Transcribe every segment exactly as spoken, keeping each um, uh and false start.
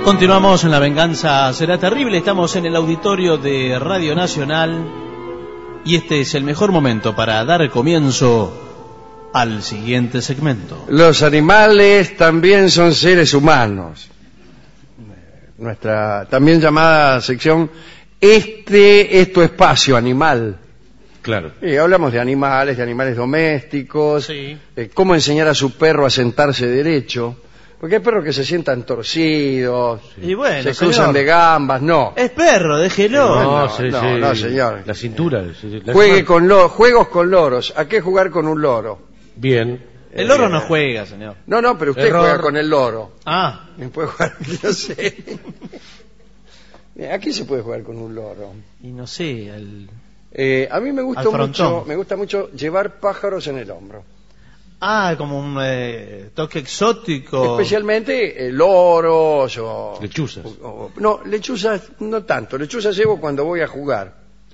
Continuamos en La Venganza Será Terrible. Estamos en el auditorio de Radio Nacional y este es el mejor momento para dar comienzo al siguiente segmento. Los animales también son seres humanos. Nuestra también llamada sección Este es tu espacio animal. Claro. Y hablamos de animales, de animales domésticos, Sí. de cómo enseñar a su perro a sentarse derecho. Porque hay perros que se sientan torcidos, Y bueno, se cruzan señor, de gambas, no. es perro, déjelo. No, sí, no, sí. no, señor. La cintura. sí, la Juegue semana- con lo- juegos con loros. ¿A qué jugar con un loro? Bien. El loro no juega, señor. No, no, pero usted Error. juega con el loro. Ah, ¿Me puede jugar? No sé. Aquí se puede jugar con un loro. y no sé, el... Eh, a mí me gusta Al frontón. mucho, me gusta mucho llevar pájaros en el hombro. Ah, como un eh, toque exótico. Especialmente eh, loros o... Lechuzas. o- o- no, lechuzas no tanto. Lechuzas llevo cuando voy a jugar.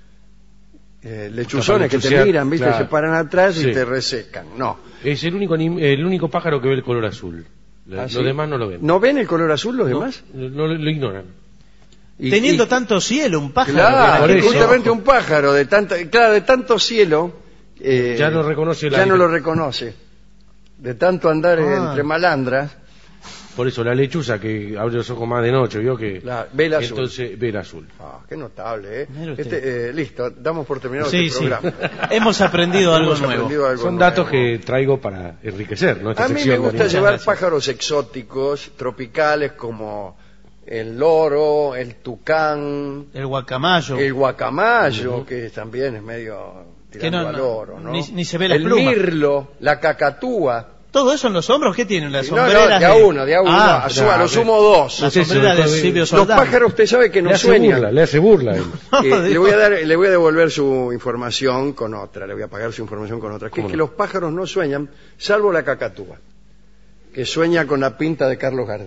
Eh, lechuzones que te lechucear, miran, ¿viste? claro. Se paran atrás y Sí. te resecan. No. Es el único anim- el único pájaro que ve el color azul. ¿Ah, Los sí? demás no lo ven. ¿No ven el color azul los No, demás? no, no lo, lo ignoran. Y- Teniendo y- tanto cielo, un pájaro. Claro, Por eso. justamente un pájaro de tanto, claro, de tanto cielo, eh, Ya no reconoce la ya no diferencia. lo reconoce. De tanto andar eh, Ah. entre malandras, Por eso la lechuza que abre los ojos más de noche, vio que la, ve el azul. entonces ve el azul. Ah, qué notable, ¿eh? Mire usted. Este, eh, listo, damos por terminado Sí, este sí. programa. Hemos aprendido algo Hemos nuevo. aprendido algo Son nuevo. datos que traigo para enriquecer, ¿no? Esta A mí me sección de gusta animales. llevar gracias. pájaros exóticos, tropicales, como el loro, el tucán, El guacamayo. el guacamayo, que también es medio tirando Que no, al no, oro, ¿no? ni- ni se ve la el pluma. mirlo, la cacatúa. ¿Todo eso en los hombros? ¿Qué tienen? Las No, no, sombreras de a uno, de a uno, Ah, a, su- a lo no, sumo dos. la Usted se sombrera lo de puede- Silvio Los Soldán. pájaros, usted sabe que no le hace sueñan. burla, le hace burla. él. Eh, le, digo- voy a dar, le voy a devolver su información con otra, le voy a pagar su información con otra. Que es ¿Cómo que no? los pájaros no sueñan, salvo la cacatúa, que sueña con la pinta de Carlos Gardel.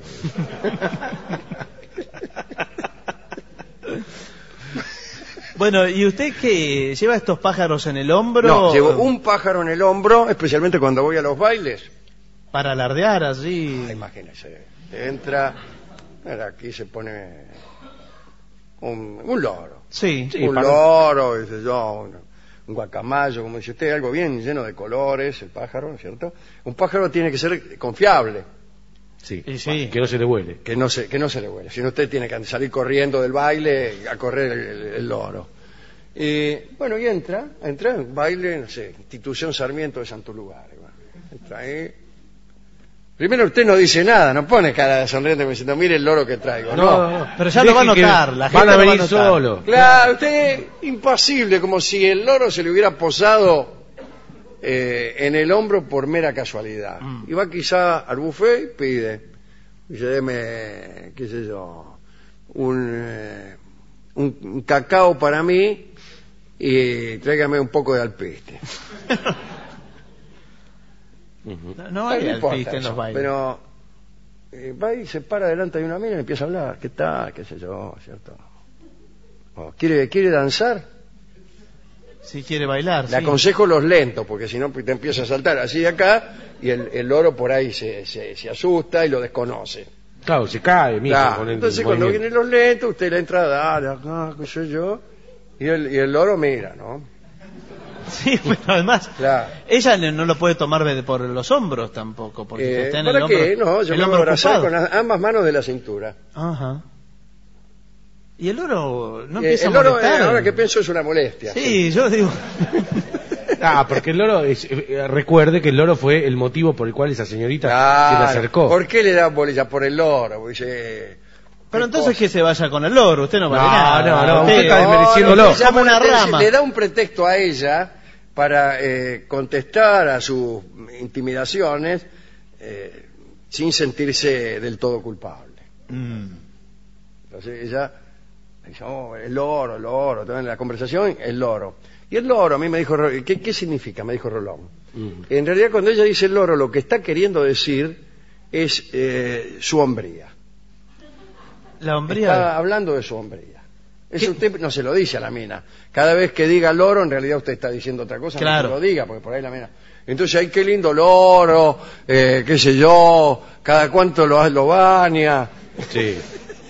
Bueno, ¿y usted qué? ¿Lleva estos pájaros en el hombro? No, llevo un pájaro en el hombro, especialmente cuando voy a los bailes. Para alardear así. Ah, imagínese, entra, mira, aquí se pone un, un loro. Sí. Sí, un para- loro, qué sé yo, un, un guacamayo, como dice usted, algo bien lleno de colores, el pájaro, ¿no es cierto? Un pájaro tiene que ser confiable, Sí, Y sí. que no se le vuele. que no se, que no se le huele. Si no, usted tiene que salir corriendo del baile a correr el, el- el loro. Y, bueno, y entra, entra en baile, no sé, Institución Sarmiento de Santo Lugar. Entra ahí. Primero usted no dice nada, no pone cara de sonriente diciendo, mire el loro que traigo. No, Pero ya lo va a Deje que notar, la gente van a lo va a venir notar. solo. Claro, usted impasible, como si el loro se le hubiera posado eh, en el hombro por mera casualidad. Mm. Y va quizá al buffet y pide, dice, deme, qué sé yo, un, eh, un, un cacao para mí y tráigame un poco de alpiste. Ujú. No, no hay No importa alpiste en eso, los bailes. pero eh, va y se para delante de una mina y empieza a hablar, ¿qué tal? qué sé yo, ¿cierto? O, ¿quiere, ¿Quiere danzar? Si quiere bailar, Le sí. aconsejo los lentos, porque si no te empieza a saltar así de acá y el, el loro por ahí se, se, se asusta y lo desconoce. Claro, se cae, mijo, Claro, con el entonces cuando movimiento. vienen los lentos, usted le entra, dale, acá, qué sé yo, y el, y el loro mira, ¿no? Sí, pero además, Claro. ella no no lo puede tomar de- por los hombros tampoco, porque Eh, está en ¿Para el hombro. qué? No, yo el me voy a hombro abrazar ocupado. con las- ambas manos de la cintura. Ajá. Y el loro no Eh, empieza el a loro, molestar. eh, ahora que pienso, es una molestia. Sí, yo digo. Ah, porque el loro, es- eh, recuerde que el loro fue el motivo por el cual esa señorita Claro. se le acercó. ¿Por qué le da bolilla? Por el loro. Porque dice, Pero qué entonces cosa. que se vaya con el loro, usted no vale No, nada. no, no, Usted- usted está desmereciéndolo. usted llama Como una la atención, rama. Le da un pretexto a ella para eh, contestar a sus intimidaciones eh, sin sentirse del todo culpable. Mm. Entonces ella dice, oh, el loro, el loro, también en la conversación, el loro. Y el loro, a mí me dijo, ¿qué, qué significa? Me dijo Rolón. Mm. En realidad, cuando ella dice el loro, lo que está queriendo decir es eh, su hombría. La hombría. Está hablando de su hombría. Eso usted no se lo dice a la mina. Cada vez que diga loro, en realidad usted está diciendo otra cosa, Claro. no se lo diga, porque por ahí la mina... Entonces, ay, qué lindo loro, eh, qué sé yo, cada cuánto lo, lo baña. Sí.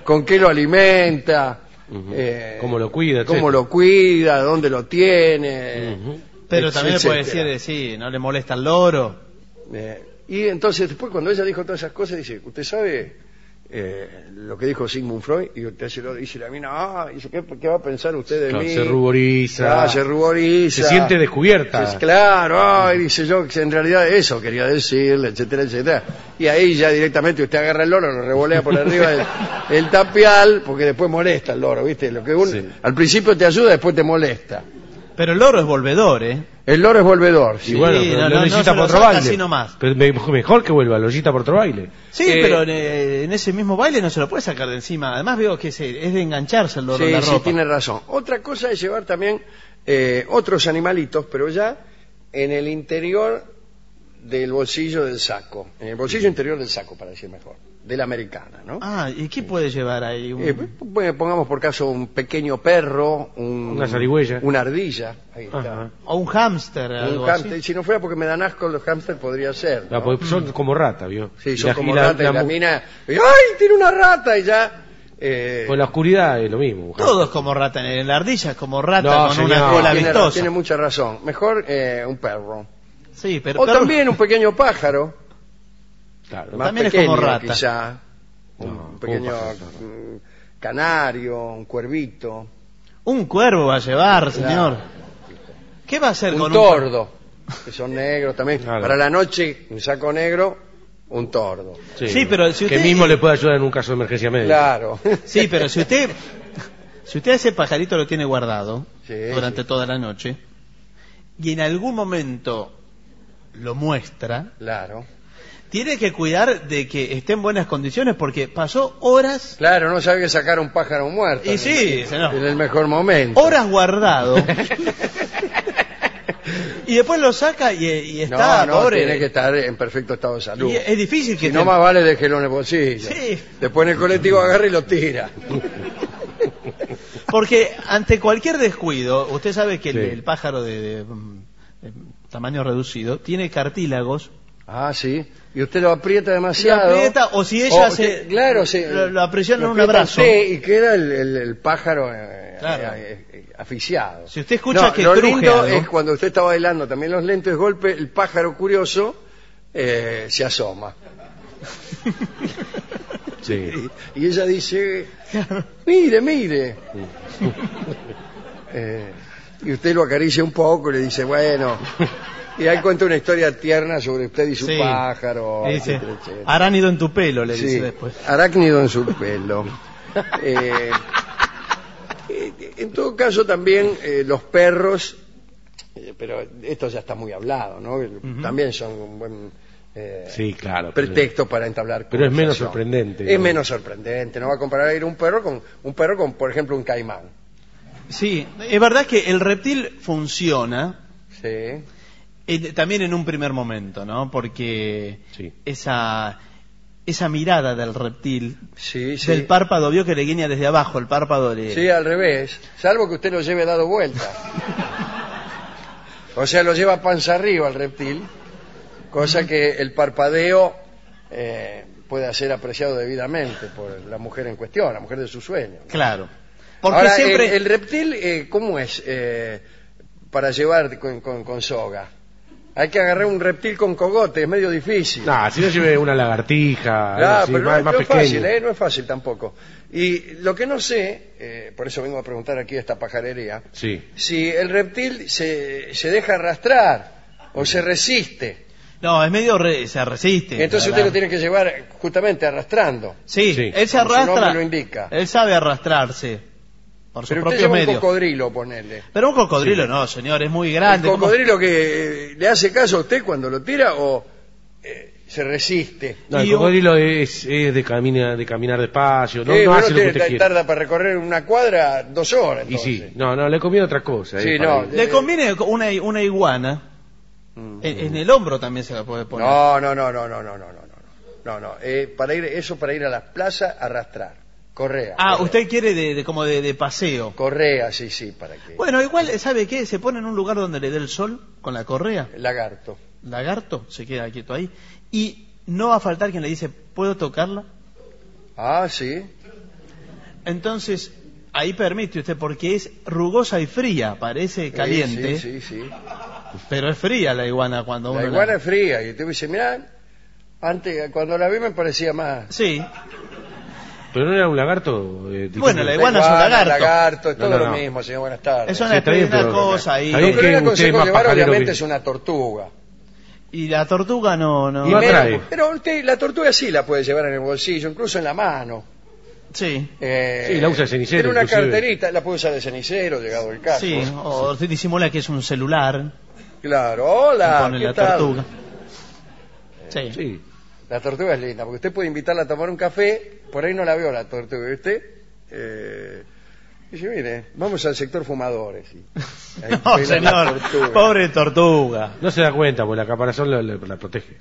con qué lo alimenta, Uh-huh. eh, Cómo lo cuida, cómo etcétera. lo cuida, dónde lo tiene. Uh-huh. Pero también le puede etcétera. decir, eh, sí, no le molesta el loro. Eh, y entonces después cuando ella dijo todas esas cosas, dice, ¿usted sabe eh, lo que dijo Sigmund Freud? Y usted se lo dice, la mina, ah, dice, ¿qué, qué va a pensar usted de Claro, mí? se ruboriza. Ah, se ruboriza. Se siente descubierta. Dice, claro, ay, dice yo, que en realidad eso quería decirle, etcétera, etcétera. Y ahí ya directamente usted agarra el loro, lo revolea por arriba del el tapial, porque después molesta el loro, ¿viste? Lo que uno, Sí. al principio te ayuda, después te molesta. Pero el loro es volvedor, ¿eh? El loro es volvedor, sí. Y bueno, Sí, pero no, lo no, necesita no se por lo otro saca baile. así nomás. Pero me- mejor que vuelva, lo necesita por otro baile. Sí, Eh, pero en, eh, en ese mismo baile no se lo puede sacar de encima. Además veo que se- es de engancharse el loro en Sí, la sí, ropa. tiene razón. Otra cosa es llevar también eh, otros animalitos, pero ya en el interior del bolsillo del saco. En el bolsillo interior del saco, para decir mejor. De la americana, ¿no? Ah, ¿y qué puede llevar ahí? Un- Eh, p- pongamos por caso un pequeño perro, un- Una zarigüeya. una ardilla. Ahí está. Ajá. O un hámster, algo Un así. hámster. Si no fuera porque me dan asco los hámsters, podría ser. Ah, ¿no? porque son como rata, ¿vio? Sí, Y son la- como y la- rata y la la mu- mina. y, ¡Ay, tiene una rata! Y ya. Eh, Con la oscuridad es lo mismo. Todo es como rata. En la ardilla es como rata No, con señor. una cola tiene, vistosa. tiene mucha razón. Mejor eh, un perro. Sí, pero, O pero- también un pequeño pájaro. Claro. Más También es pequeño, como rata. quizá. Un No, pequeño ¿cómo pasa? mm, canario, un cuervito. un cuervo va a llevar, Claro. señor. ¿Qué va a hacer Un con tordo, que son negros también. Claro. Para la noche, un saco negro, un tordo. Sí, pero si Que usted- mismo le puede ayudar en un caso de emergencia médica. Claro. un... Sí, pero si usted... Si usted ese pajarito lo tiene guardado Sí, durante sí. toda la noche y en algún momento lo muestra, Claro. tiene que cuidar de que esté en buenas condiciones porque pasó horas, Claro, no sabe que sacar un pájaro muerto. Y en- sí, señor. En el mejor momento. horas guardado. Y después lo saca y, y está, no, no, pobre. tiene que estar en perfecto estado de salud. Y es difícil que Si no, te- más vale déjelo en el bolsillo. Sí. Después en el colectivo agarra y lo tira. Porque ante cualquier descuido, usted sabe que el, Sí. el pájaro de, de, mm, de tamaño reducido tiene cartílagos. Ah, sí. Y usted lo aprieta Lo demasiado. aprieta, o si ella O se- usted- claro, se, lo- lo aprisiona en un aprieta abrazo. usted y queda el, el- el pájaro eh, Claro. eh, eh, asfixiado. Si usted escucha No, que lo cruje lindo algo. es cuando usted está bailando también los lentes, de golpe el pájaro curioso eh, se asoma. Sí. Y ella dice, mire, mire. Eh, y usted lo acaricia un poco y le dice, bueno. Y ahí cuenta una historia tierna sobre usted y su Sí. pájaro. Le dice, etcétera, etcétera. aránido en tu pelo, le dice Sí, después. arácnido en su pelo. Eh, eh, en todo caso también eh, los perros, eh, pero esto ya está muy hablado, ¿no? También son un buen eh, Sí, claro. pero- pretexto para entablar Pero es menos conversación. sorprendente. Es menos sorprendente. No va a comparar a ir un perro con un perro con, por ejemplo, un caimán. Sí, es verdad que el reptil funciona Sí. eh, también en un primer momento, ¿no? Porque Sí. esa esa mirada del reptil, Sí, sí. del párpado, vio que le guiña desde abajo, el párpado le... Sí, al revés. Salvo que usted lo lleve dado vuelta. O sea, lo lleva panza arriba al reptil, cosa que el parpadeo eh, pueda ser apreciado debidamente por la mujer en cuestión, la mujer de su sueño. Claro. Porque Ahora, siempre... el, el reptil, eh, ¿cómo es eh, para llevar con, con- con soga? Hay que agarrar un reptil con cogote, es medio difícil. No, si no lleve una lagartija, algo Ah, así, pero más, no, más no es pequeño. fácil, ¿eh? No es fácil tampoco. Y lo que no sé, eh, por eso vengo a preguntar aquí a esta pajarería, Sí. si el reptil se, se deja arrastrar o se resiste. No, es medio... re- se resiste. Entonces la- usted lo tiene que llevar justamente arrastrando. Sí, Sí. él se Como su arrastra... nombre lo indica. Él sabe arrastrarse por sus Pero usted propios lleva un medios. cocodrilo, ponele. Pero un cocodrilo no, señor, es muy ¿El grande. ¿cómo? cocodrilo que eh, le hace caso a usted cuando lo tira o eh, se resiste? No, el Y un- cocodrilo es, es de, camina, de caminar despacio, no, Eh, no uno hace lo que tiene- usted quiere. tarda para recorrer una cuadra dos horas. Y Entonces. sí, no, no, le conviene otra cosa. Sí, eh, para no, ir. Le conviene una, una iguana. Mm. En, en el hombro también se la puede poner. No, no, no, no, no, no, no, no, no, no, no. Eh, para ir, eso para ir a las plazas, arrastrar, correa. Ah, correa. usted quiere de, de como de, de paseo. Correa, sí, sí, para que. Bueno, igual, ¿sabe qué? Se pone en un lugar donde le dé el sol con la correa. Lagarto. Lagarto, se queda quieto ahí. Y no va a faltar quien le dice, ¿puedo tocarla? Ah, sí. Entonces, ahí permite usted, porque es rugosa y fría, parece caliente. Sí, sí, sí. sí. Pero es fría la iguana cuando La uno iguana la... es fría. Y usted dice, mirá, antes, cuando la vi me parecía más... Sí. Pero no era un lagarto. Eh, Bueno, la La iguana es un lagarto. lagarto, es todo No, no, lo no. mismo, señor. Buenas tardes. Es una Sí, está especie bien, de una pero- cosa ahí. está Lo bien que que no le usted es aconsejo más llevar, pajarero obviamente, que- es una tortuga. Y la tortuga no... no... Y No menos- atrae. pero usted, la tortuga sí la puede llevar en el bolsillo, incluso en la mano. Sí. Eh, Sí, la usa de cenicero, En una inclusive. carterita, la puede usar de cenicero, llegado el caso. Sí, o usted disimula que es un celular. Claro, hola, Pone ¿qué la tal? tortuga. Sí. Sí. La tortuga es linda, porque usted puede invitarla a tomar un café, por ahí no la veo la tortuga, ¿y usted? Eh, dice, mire, vamos al sector fumadores. Y ahí No, pela la señor, tortuga. pobre tortuga. No se da cuenta, porque la caparazón la, la- la protege.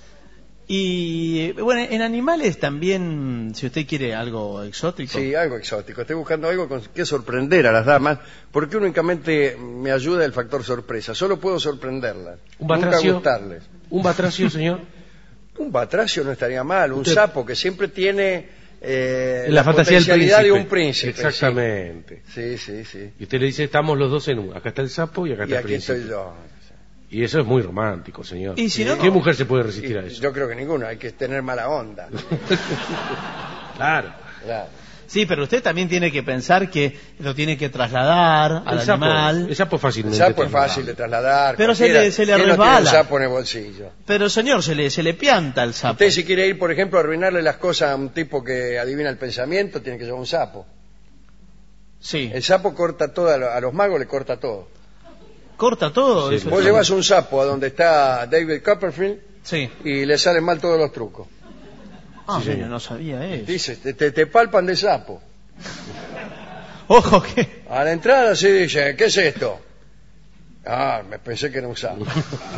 Y bueno, en animales también, si usted quiere algo exótico. Sí, algo exótico. Estoy buscando algo con que sorprender a las damas, porque únicamente me ayuda el factor sorpresa. Solo puedo sorprenderlas, Un nunca batracio. gustarles. Un batracio, señor. Un batracio no estaría mal, un Usted- sapo que siempre tiene eh, La fantasía del potencialidad príncipe. de un príncipe. Exactamente. Sí, sí, sí. sí. Y usted le dice, estamos los dos en uno. Acá está el sapo y acá Y está el aquí príncipe. estoy yo. Y eso es muy romántico, señor. Y si no, ¿Qué no. mujer se puede Y resistir a eso? yo creo que ninguno, hay que tener mala onda. Claro. Claro. Sí, pero usted también tiene que pensar que lo tiene que trasladar al El sapo, animal. el sapo El fácilmente. sapo es trasladable. fácil de trasladar. Pero se cualquiera. le- se le ¿Quién no tiene resbala? un sapo en el bolsillo? Pero señor, se le, se le pianta el sapo. Usted si quiere ir, por ejemplo, a arruinarle las cosas a un tipo que adivina el pensamiento, tiene que llevar un sapo. Sí. El sapo corta todo, a lo- a los magos le corta todo. Corta todo. Sí, eso Vos es- llevas un sapo a donde está David Copperfield Sí. y le salen mal todos los trucos. Ah, Sí, mire, señor. no sabía eso. Dice, te, te- te palpan de sapo. Ojo que... A la entrada se dice, ¿qué es esto? Ah, me pensé que era un sapo.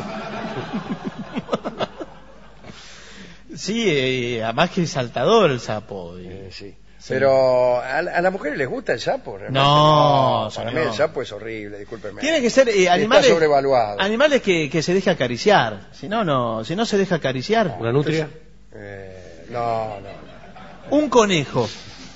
Sí, eh, además que es saltador el sapo. y- Eh, sí. Sí. Pero ¿a, a las mujeres les gusta el sapo, realmente? No, para señor. mí el sapo es horrible, discúlpeme. Tiene que ser eh, Está animales... sobrevaluado. Animales que, que se deje acariciar. Si no, no, si no se deja acariciar. ¿Una nutria? Eh, no, no. Un conejo.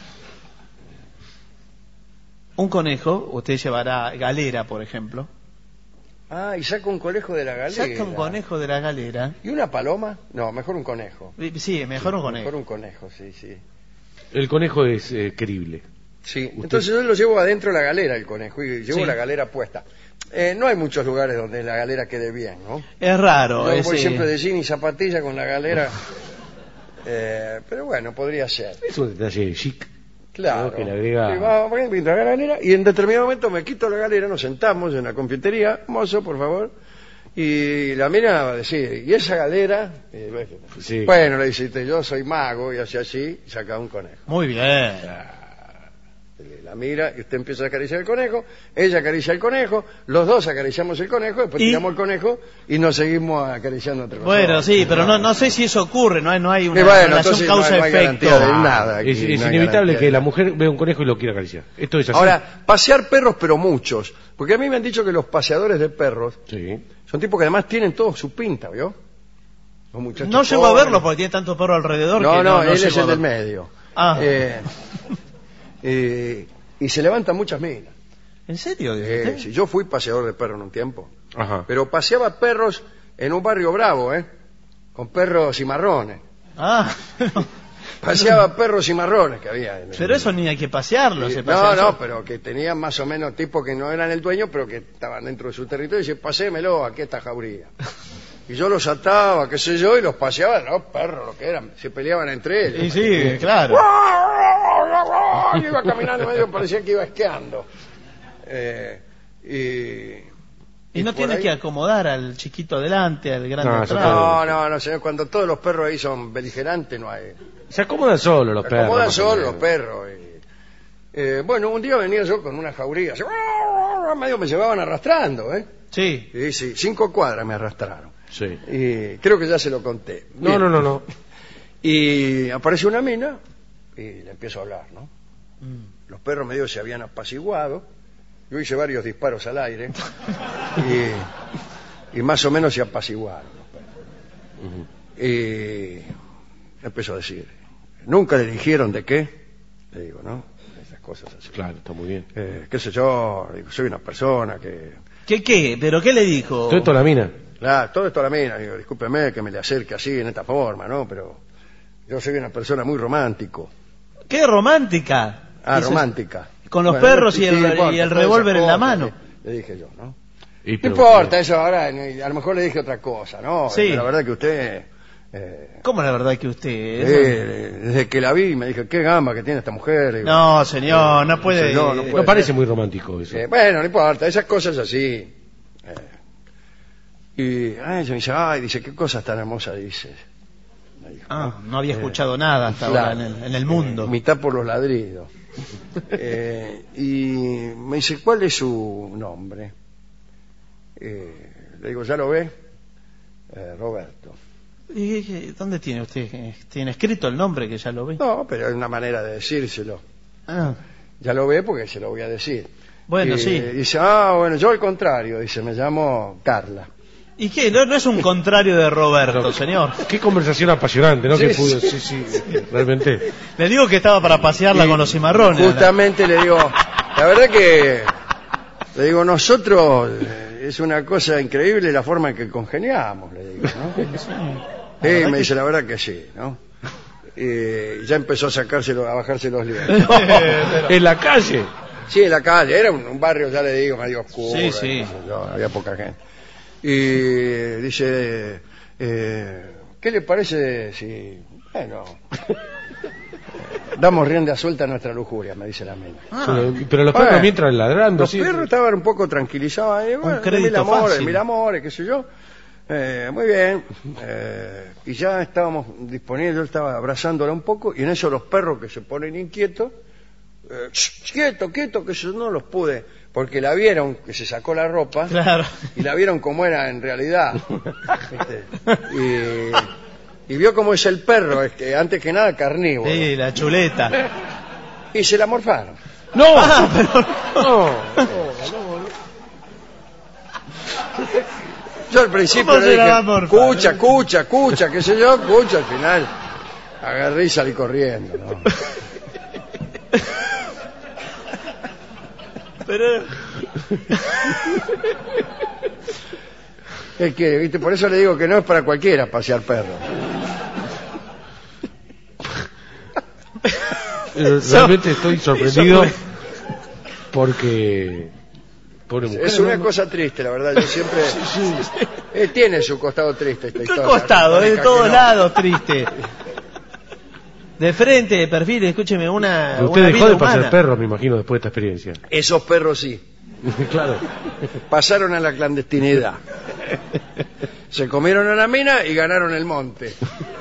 Un conejo, usted llevará galera, por ejemplo. Ah, y saca un conejo de la galera. Saca un conejo de la galera. ¿Y una paloma? No, mejor un conejo. Sí, mejor un conejo. Mejor un conejo, sí, sí. El conejo es eh, querible. Sí, Usted- entonces yo lo llevo adentro de la galera, el conejo, y llevo Sí. la galera puesta. Eh, no hay muchos lugares donde la galera quede bien, ¿no? Es raro. Yo ese- voy siempre de jean y zapatilla con la galera. Eh, pero bueno, podría ser. Es un detalle chic. Claro. ¿no? Que le agrega... Sí, va, va, pinto la galera y en determinado momento me quito la galera, nos sentamos en la confitería, mozo, por favor, y la mina va a decir, ¿y esa galera? Y, bueno, Sí. bueno, le dice, yo soy mago, y así así, y saca un conejo. Muy bien. La mira y usted empieza a acariciar el conejo, ella acaricia el conejo, los dos acariciamos el conejo, después Y- tiramos el conejo y nos seguimos acariciando entre Bueno, nosotros. sí, pero no, no sé si eso ocurre, no hay, no hay una Y bueno, relación entonces no hay- no hay causa-efecto. garantía de nada. aquí, Es, es no hay inevitable garantía que de la nada. mujer vea un conejo y lo quiera acariciar. Esto es así. Ahora, pasear perros, pero muchos. Porque a mí me han dicho que los paseadores de perros Sí. son tipos que además tienen todo su pinta, ¿vio? Los muchachos No llego a jóvenes. verlo porque tiene tanto perro alrededor. No, que no, él llego es a el del ver. medio. Ah. Eh, eh, y se levantan muchas minas. ¿En serio? dice Eh, usted? si yo fui paseador de perros en un tiempo. Ajá. Pero paseaba perros en un barrio bravo, ¿eh? Con perros cimarrones. Ah, Paseaba perros cimarrones que había. en el- pero eso ni hay que pasearlo. Sí, se no, pasea no, solo. pero que tenían más o menos tipos que no eran el dueño, pero que estaban dentro de su territorio y dice, pasémelo aquí a esta jauría. Y yo los ataba, qué sé yo, y los paseaba, los perros, lo que eran, se peleaban entre ellos. Y sí, claro. Yo iba caminando medio, parecía que iba esquiando. Eh, y, Y no por tiene ahí- que acomodar al chiquito adelante, al grande No, eso atrás. No, no, no, señor, cuando todos los perros ahí son beligerantes, no hay... Se acomodan solos los Se perros. acomodan más o solos menos. los perros. y- eh, bueno, un día venía yo con una jauría, así, medio me llevaban arrastrando, ¿eh? Sí. Sí, sí, cinco cuadras me arrastraron. Sí. Y creo que ya se lo conté. No, Bien. no, no, no. Y apareció una mina y le empiezo a hablar, ¿no? Mm. Los perros medio se habían apaciguado. Yo hice varios disparos al aire y, y más o menos se apaciguaron los perros. Ujú. Y empezó a decir, ¿nunca le dijeron de qué? Le digo, ¿no? cosas así. Claro, está muy bien. Eh, qué sé yo, digo, soy una persona que... ¿Qué qué? ¿Pero qué le dijo? Todo esto la mina. Claro, todo esto a la mina, digo, discúlpeme que me le acerque así, en esta forma, ¿no? Pero yo soy una persona muy romántico. ¡Qué romántica! Ah, Dice, romántica. con los Bueno, perros sí, y el, sí, importa, y el todas esas revólver en la cosas, mano. Le, le dije yo, ¿no? Y No pero- importa eso ahora, a lo mejor le dije otra cosa, ¿no? Sí. La verdad que usted... Eh, ¿Cómo la verdad que usted? eh, desde que la vi me dije, qué gamba que tiene esta mujer. Digo, No, señor, no puede. no, no No puede parece ser. muy romántico eso. Eh, bueno, no importa, esas cosas así. Eh, y ah, ella me dice, ay, dice, qué cosas tan hermosas dices. Me dijo, Ah, ¿no? no había Eh, escuchado nada hasta claro. ahora en el, en el mundo. Eh, mitad por los ladridos. Eh, y me dice, ¿cuál es su nombre? Eh, le digo, ¿ya lo ve? Eh, Roberto. ¿Y, y, ¿Dónde tiene usted? ¿Tiene escrito el nombre que ya lo ve? No, pero es una manera de decírselo. Ah, Ya lo ve porque se lo voy a decir. bueno, Eh, sí. Dice, ah, bueno, yo al contrario, dice, me llamo Carla. ¿Y qué? No, no es un contrario de Roberto, señor. Qué conversación apasionante, ¿no? Sí, que pudo, sí. sí, sí, realmente. Le digo que estaba para pasearla Y con los cimarrones. Justamente le digo, la verdad que, le digo, nosotros, eh, es una cosa increíble la forma en que congeniamos, le digo, ¿no? La Eh, verdad me que- dice, la verdad que sí, ¿no? Y ya empezó a sacárselo, a bajarse los lentes. En la calle. Sí, en la calle, era un, un barrio, ya le digo, medio oscuro. Sí, sí. qué sé yo, había poca gente. Y dice, eh, ¿qué le parece si, bueno, damos rienda suelta a nuestra lujuria? Me dice la mina. Ah, Pero, pero los perros Bueno, mientras ladrando. Los sí. perros estaban un poco tranquilizados ahí, bueno, de crédito mil amores, fácil. de mil amores, qué sé yo. Eh, muy bien. Eh, y ya estábamos disponibles, yo estaba abrazándola un poco, y en eso los perros que se ponen inquietos, eh, "Shh, quieto, quieto, que yo no los pude, porque la vieron que se sacó la ropa, claro. y la vieron como era en realidad. ¿Viste? Y, y vio cómo es el perro, es que antes que nada carnívoro. Sí, la chuleta. Y se la morfaron. ¡No! Ah, pero... No. Yo al principio ¿Cómo le se la dije, va a morfar? escucha, escucha, escucha, qué sé yo, escucha, al final agarré y salí corriendo, ¿no? pero... Es que, ¿viste? Por eso le digo que no es para cualquiera pasear perro. Pero realmente estoy sorprendido porque... Pobre mujer, Es una ¿no? cosa triste, la verdad, yo siempre... Eh, tiene su costado triste esta ¿Qué historia. costado? No De parezca todos que no. lados, triste. De frente, de perfil, escúcheme, una, Pero usted una dejó vida de pasear humana. perros, me imagino, después de esta experiencia. Esos perros sí, Claro. pasaron a la clandestinidad. Se comieron a la mina y ganaron el monte.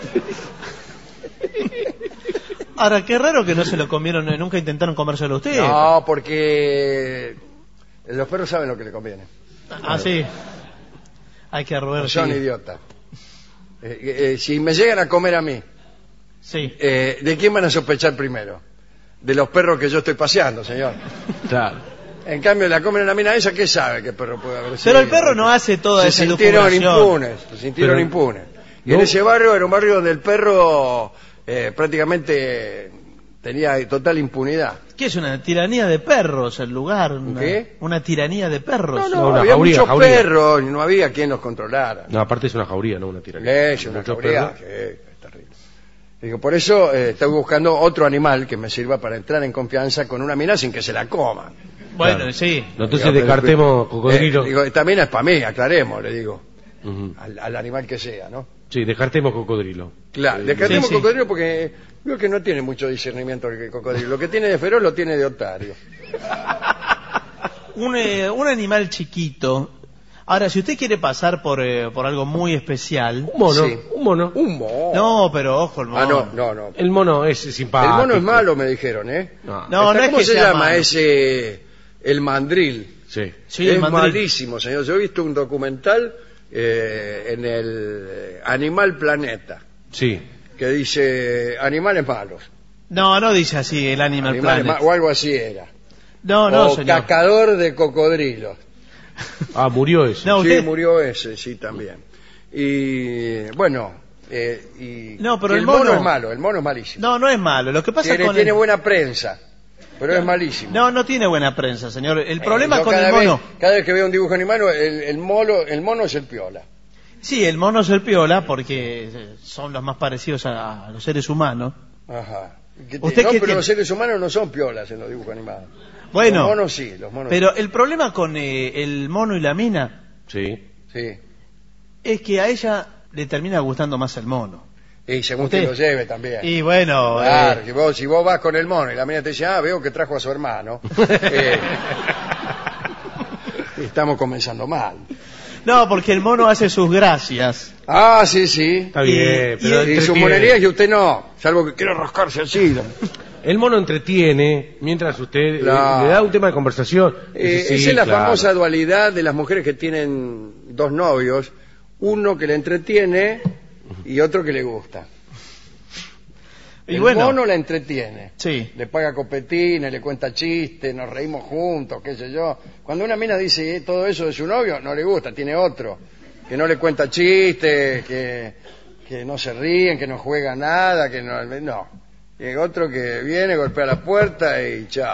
Ahora, qué raro que no se lo comieron, eh, nunca intentaron comérselo ustedes. No, porque los perros saben lo que le conviene. Ah, sí. Hay que roer, No son sí. idiotas. Eh, eh, si me llegan a comer a mí, Sí. eh, ¿de quién van a sospechar primero? De los perros que yo estoy paseando, señor. Claro. En cambio, la comen a la mina esa, ¿qué sabe qué perro puede haber sido? Pero el perro no hace toda Se esa sintieron lucubración. impunes, se sintieron Pero- impunes. Y no- en ese barrio era un barrio donde el perro eh, prácticamente tenía total impunidad. ¿Qué es una tiranía de perros el lugar? Una, ¿Qué? una tiranía de perros. No, no, No, una había jauría, muchos jauría. perros y no había quien los controlara. No, aparte es una jauría, no una tiranía. Es una Muchos jauría, perros. sí, es terrible. Digo, por eso eh, estoy buscando otro animal que me sirva para entrar en confianza con una mina sin que se la coma. Bueno, Claro. sí. No, entonces Digo, pero- descartemos eh, cocodrilo. digo, esta mina es para mí, aclaremos, le digo, Ujú. al, al animal que sea, ¿no? Sí, descartemos cocodrilo. Claro, Eh, descartemos sí, sí. cocodrilo porque veo que no tiene mucho discernimiento el cocodrilo. Lo que tiene de feroz lo tiene de otario. Un, eh, un animal chiquito. Ahora, si usted quiere pasar por, eh, por algo muy especial... Un mono, Sí. un mono. Un mono. No, pero ojo, el mono. Ah, no, no, no. El mono es El simpático. mono es malo, me dijeron, ¿eh? No. No, Está- no es ¿Cómo que se sea llama malo. ese? El mandril. Sí. Sí, es el mandril. malísimo, señor. Yo he visto un documental eh, en el eh, Animal Planeta Sí. que dice animales malos. No, no dice así el Animal Animales Planet. ma- o algo así era. No, no, o señor. cacador de cocodrilos. Ah, murió ese. No, Sí, usted- murió ese, sí, también. Y bueno, eh, y, No, pero y el el mono mono- es malo, el mono es malísimo. No, no es malo. Lo que pasa Tiene, con tiene el... buena prensa. pero es malísimo. No, no tiene buena prensa, señor. El Eh, problema yo con cada el vez- mono... cada vez que veo un dibujo animado, el, el, mono, el mono es el piola. Sí, el mono es el piola porque eh, son los más parecidos a, a los seres humanos. Ajá. ¿Qué te- ¿Usted no, qué pero tiene? los seres humanos no son piolas en los dibujos animados. Bueno, Los monos sí, los monos pero el problema con eh, el mono y la mina Sí. sí. es que a ella le termina gustando más el mono. Y según Usted- quien lo lleve también. Y bueno, Claro, eh, si, vos, si vos vas con el mono y la mina te dice, ah, veo que trajo a su hermano, eh, estamos comenzando mal. no, porque el mono hace sus gracias. Ah, sí, sí. Está Y- bien, y- pero Y, sus entretiene. monerías y usted no, salvo que quiere rascarse así. El mono entretiene mientras usted eh, Claro. le da un tema de conversación. Eh, Dice, sí, esa es la claro. famosa dualidad de las mujeres que tienen dos novios, uno que le entretiene y otro que le gusta. Y El bueno, mono la entretiene. sí. Le paga copetines, le cuenta chistes, nos reímos juntos, qué sé yo. Cuando una mina dice eh, todo eso de su novio, no le gusta, tiene otro. Que no le cuenta chistes, que, que no se ríen, que no juega nada, que no... No. Y otro que viene, golpea la puerta y chao.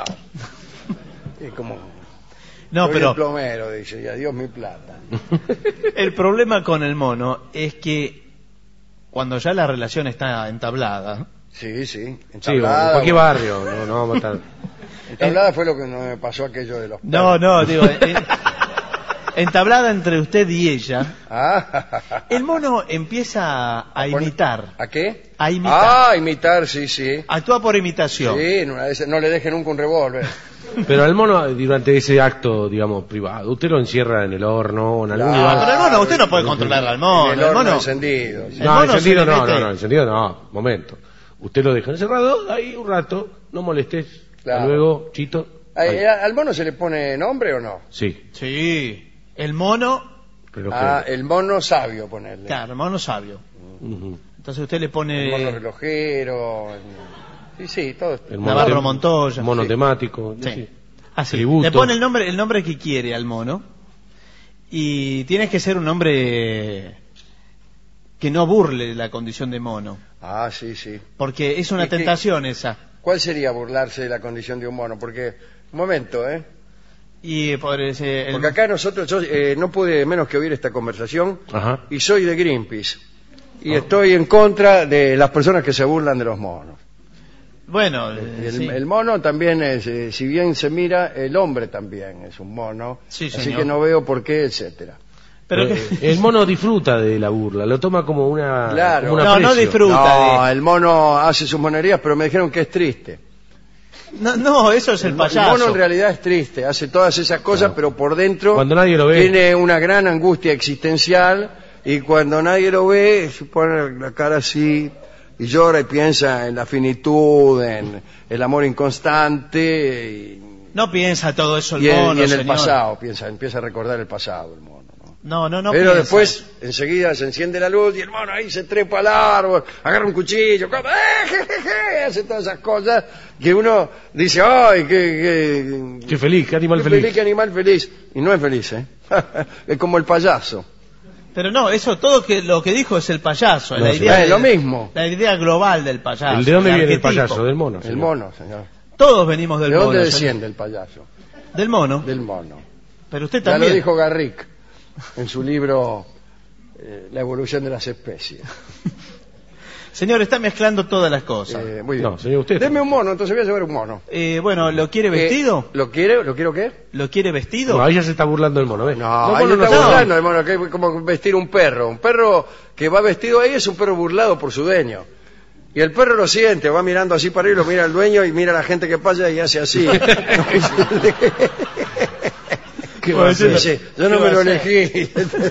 Es como... No, soy pero el plomero, dice, y adiós mi plata. el problema con el mono es que cuando ya la relación está entablada, Sí, sí. Sí, en Entablada, cualquier bueno. barrio, no, no vamos a estar... Entablada fue lo que nos me pasó aquello de los no, perros. no, digo, en- entablada entre usted y ella, Ah, el mono empieza a, a imitar, ¿A qué? a imitar, Ah, imitar, sí, sí. actúa por imitación. Sí, en una de esas- no le deje nunca un revólver. Pero al mono, durante ese acto, digamos, privado, usted lo encierra en el horno o en algún No, Ah, lugar. pero el mono, usted no puede controlar al mono. En el El horno mono, encendido. sí. el No, mono encendido se le no, mete- no, no, encendido no, momento. Usted lo deja encerrado ahí un rato, no molestes. Claro. Hasta luego, Chito. Ay, Ahí. ¿Al mono se le pone nombre o no? Sí, Sí, el mono, pero Ah, que- el mono sabio ponerle. claro, el mono sabio. Ujú. Entonces usted le El mono pone... relojero. el- Sí, sí, todo esto. El Navarro tem- Montoya. Mono Sí. temático. Sí. sí. Así, Tributo. le pone el nombre, el nombre que quiere al mono y tienes que ser un nombre que no burle la condición de mono, Ah, sí, sí. porque es una ¿Y qué- tentación esa. ¿Cuál sería burlarse de la condición de un mono? Porque, un momento, ¿eh? Y por ese, el- Porque acá nosotros, yo eh, no pude menos que oír esta conversación Ajá. y soy de Greenpeace. Y Ah. estoy en contra de las personas que se burlan de los monos. bueno, eh, El, sí. el mono también es, eh, si bien se mira, el hombre también es un mono. Sí, así señor. que no veo por qué, etcétera. Pero Eh, que- el mono disfruta de la burla, lo toma como una, Claro. como un No, no aprecio. disfruta. No, de- el mono hace sus monerías, pero me dijeron que es triste. no, no, eso es el, El payaso. mono en realidad es triste, hace todas esas cosas, pero por dentro Cuando nadie lo ve. tiene una gran angustia existencial y cuando nadie lo ve se pone la cara así y llora y piensa en la finitud, en el amor inconstante y, No piensa todo eso el y en, mono, y en el señor. pasado, piensa, empieza a recordar el pasado el mono. ¿no? No, no, no Pero piensa. después enseguida se enciende la luz y el mono ahí se trepa al árbol, agarra un cuchillo, come, ¡eh, je, je, je! Hace todas esas cosas que uno dice, ¡ay, qué, qué, Qué feliz, qué animal qué feliz. feliz, qué animal feliz! Y no es feliz, ¿eh? Es como el payaso. Pero no, eso todo que lo que dijo es el payaso, No, la sí. idea Eh, de- lo mismo. la idea global del payaso. ¿El de dónde viene el arquetipo. payaso? Del mono. El señor. mono, señor. Todos venimos del ¿De dónde mono. desciende el payaso? señor. Del mono. Del mono. Pero usted Ya también. lo dijo Garrick en su libro eh, La evolución de las especies. Señor, está mezclando todas las cosas. Eh, muy bien. No, señor, usted. Deme un mono, entonces voy a llevar un mono. Eh, bueno, ¿lo quiere vestido? Eh, ¿Lo quiere? ¿Lo quiero qué? ¿Lo quiere vestido? No, ahí ya se está burlando el mono, ¿ves? No, No, ahí mono no está se- burlando, hermano, que es como vestir un perro. Un perro que va vestido ahí es un perro burlado por su dueño. Y el perro lo siente, va mirando así para arriba, lo mira el dueño y mira a la gente que pasa y hace así. ¿Qué va a hacer? Dice, yo no ¿Qué me va lo a hacer? elegí.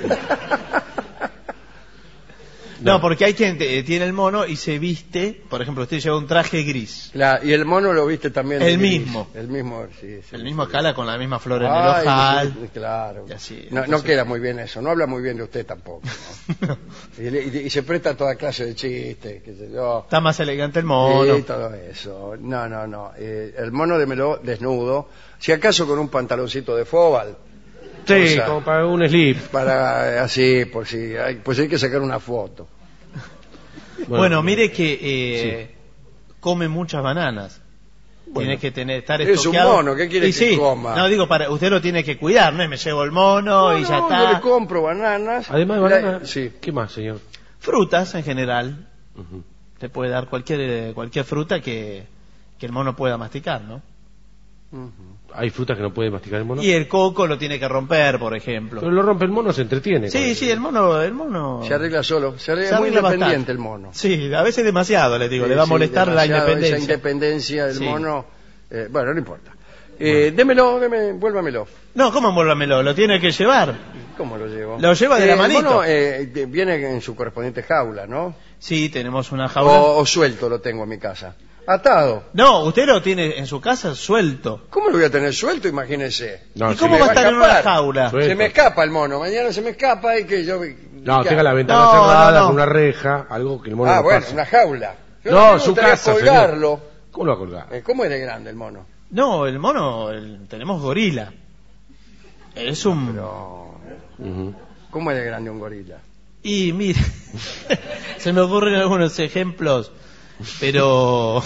No, porque hay quien eh, tiene el mono y se viste, por ejemplo, usted lleva un traje gris. La- y el mono lo viste también. El de gris. mismo. El mismo, sí. sí, El sí. mismo escala con la misma flor en Ay, el ojal. sí, claro. Y así, no, no entonces- queda muy bien eso. No habla muy bien de usted tampoco. ¿no? y, le- y- y se presta a toda clase de chistes, qué sé yo. Está más elegante el mono. Y todo eso. No, no, no. Eh, el mono démelo desnudo. Si acaso con un pantaloncito de fóbal. Sí, O sea, como para un slip. Para eh, así, por si hay, pues hay que sacar una foto. Bueno, mire que eh, come muchas bananas. Bueno, tiene que tener, estar es un estoqueado. mono, ¿qué quiere Y que sí, coma? No, digo, para usted lo tiene que cuidar, no es me llevo el mono No, y ya no, está. yo le compro bananas. Además de La- banana, sí. ¿qué más, señor? Frutas en general. Ujú. Te puede dar cualquier cualquier fruta que, que el mono pueda masticar, ¿no? Ujú. ¿Hay frutas que no puede masticar el mono? Y el coco lo tiene que romper, por ejemplo. Pero lo rompe el mono, se entretiene. con Sí, eso. sí, el mono, el mono Se arregla solo, se arregla, se es muy arregla independiente bastante. el mono. Sí, a veces demasiado, le digo, Sí, le va a sí, molestar la demasiado, independencia. Esa independencia del Sí. mono, eh, bueno, no importa. Eh, démelo, déme, vuélvamelo. No, ¿cómo envuélvamelo? Lo tiene que llevar. ¿Cómo lo llevo? Lo lleva de Eh, la el manito. mono eh, de- viene en su correspondiente jaula, ¿no? Sí, tenemos una jaula. O, o suelto lo tengo en mi casa. Atado. No, usted lo tiene en su casa suelto. ¿Cómo lo voy a tener suelto? Imagínese. No, ¿Y sí, cómo me va a va a estar en una escapar. jaula? Suelto. Se me escapa el mono. Mañana se me escapa y que yo... No, ¿qué tenga la hago? ventana No, cerrada, no, no. con una reja, algo que el mono Ah, no bueno, pase. una jaula. Yo No, me su gustaría casa, colgarlo. ¿Cómo lo va a colgar? Eh, ¿Cómo es de grande el mono? No, el mono, el- tenemos gorila. Es un... Pero, Ujú. ¿cómo es de grande un gorila? Y mire, se me ocurren algunos ejemplos, pero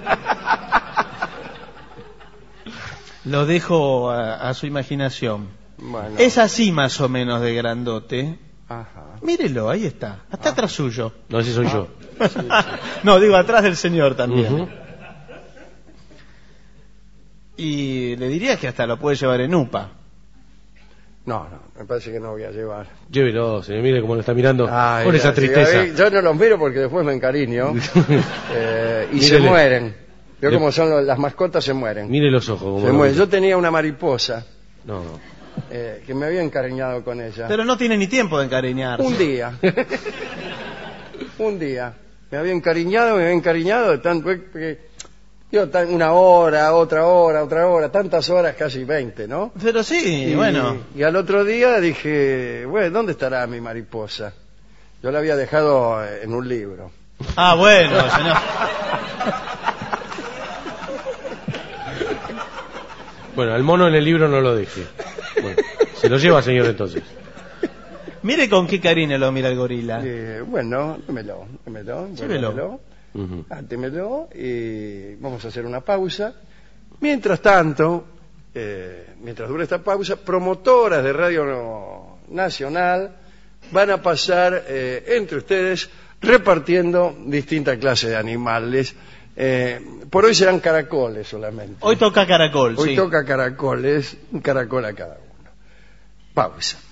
lo dejo a, a su imaginación. Bueno. Es así más o menos de grandote. Ajá. Mírelo, ahí está, hasta atrás suyo. No, ese soy yo. No, digo atrás del señor también. Ujú. Y le diría que hasta lo puede llevar en UPA. No, no, me parece que no voy a llevar. Llévelo, señor, mire cómo lo está mirando. Ay, con esa ya, tristeza. sí, yo no los miro porque después me encariño. eh, y se Mírele. mueren. Yo Le- como son los- las mascotas se mueren. Mire los ojos. Como Se lo mueren. mira. Yo tenía una mariposa No, no. eh, que me había encariñado con ella. Pero no tiene ni tiempo de encariñarse. Un día. Un día. Me había encariñado, me había encariñado de tanto que yo tan- una hora, otra hora, otra hora, tantas horas, casi veinte, ¿no? Pero sí, Y, bueno. y al otro día dije, bueno, ¿dónde estará mi mariposa? Yo la había dejado eh, en un libro. Ah, bueno, señor. Bueno, al mono en el libro no lo deje. Bueno, se lo lleva, señor, entonces. Mire con qué cariño lo mira el gorila. Eh, bueno, démelo, démelo, Llévelo. démelo, Ujú. átemelo y vamos a hacer una pausa. Mientras tanto, eh, mientras dure esta pausa, promotoras de Radio Nacional van a pasar eh, entre ustedes repartiendo distintas clases de animales. Eh, por hoy serán caracoles solamente. Hoy toca caracol, Hoy sí. toca caracoles, un caracol a cada uno. Pausa.